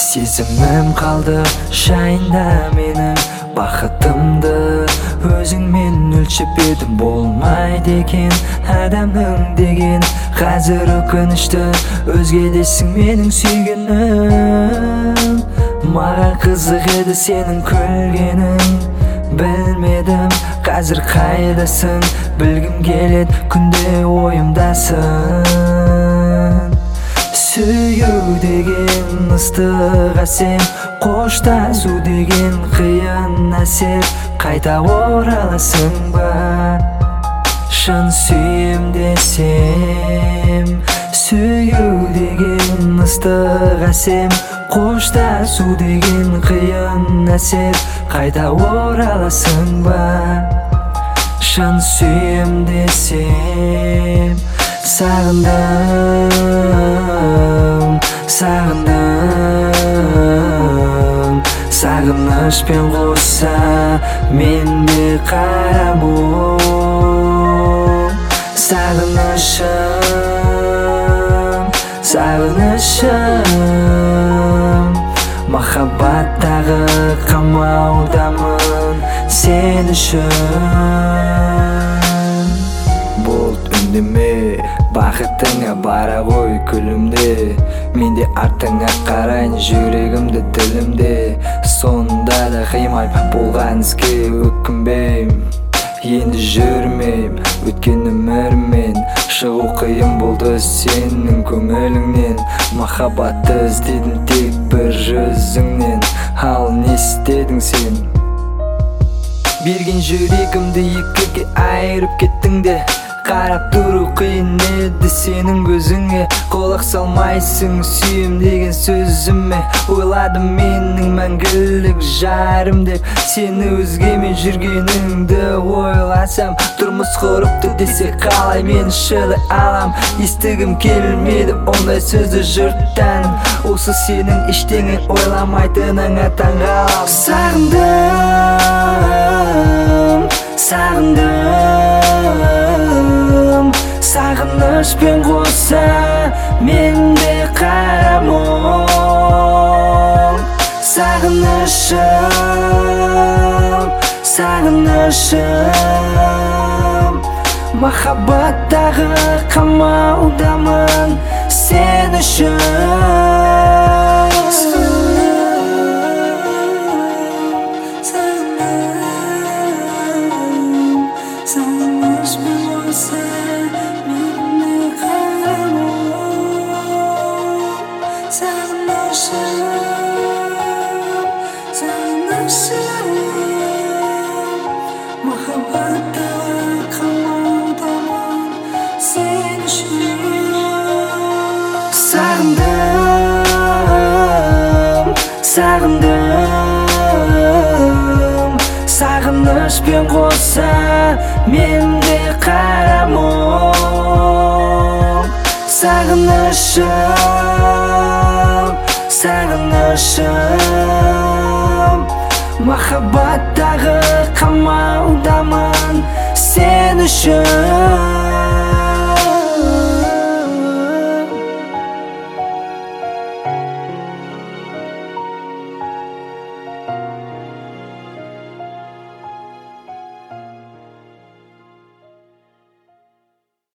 Сезімім қалды жайында менің бақытымды өзіңмен өлшеп едім, болмайды екен адамның деген. Қазір өкінішті өзгедесің менің сүйгенім. Маған қызық еді сенің күлгенің, білмедім қазір қайдасың, білгім келеді күнде ойымдасың. Сүю деген ыстық әсем, қоштасу деген қиын әсер, қайта ораласың ба шын сүйем десем. Сүю деген ыстық әсем, қоштасу деген қиын әсер, қайта ораласың ба шын сүйем десем. Сағындым, сағындым, сағынышпен қоса менде қара мұң. Сағынышым, сағынышым, махаббаттағы қамаудамын сен үшін. Бұлт үндеме, бақытыңа бара ғой күлімде, менде артыңа қарайын жүрегімді тілімде. Сонда да қимаймын болған іске өкінбейм, енді жүрмейм өткен өмірмен. Шығу қиын болды сенің көңіліңнен, махаббатты іздедім тек бір жүзіңнен. Ал не істедің сен? Берген жүрегімді екіге айырып кеттің де, қарап тұру қиын еді сенің көзіңе. Құлақ салмайсың сүйем деген сөзіме, ойладым менің мәңгілік жарым деп. Сені өзгемен жүргеніңді ойласам, тұрмыс құрыпты десе қалай мен шыдай алам. Естігім келмеді ондай сөзді жұрттан, осы сенің ештеңе ойламайтыныңа таңғалам. Сағындым, сағындым, сағынышпен қоса менде қара мұң. Сағынышым, сағынышым, махаббаттағы қамаудамын сен үшін. Сағындым, сағындым, сағынышпен қоса менде қара мұң. Сағынышым, сағынышым, махаббаттағы қамаудамын сен үшін.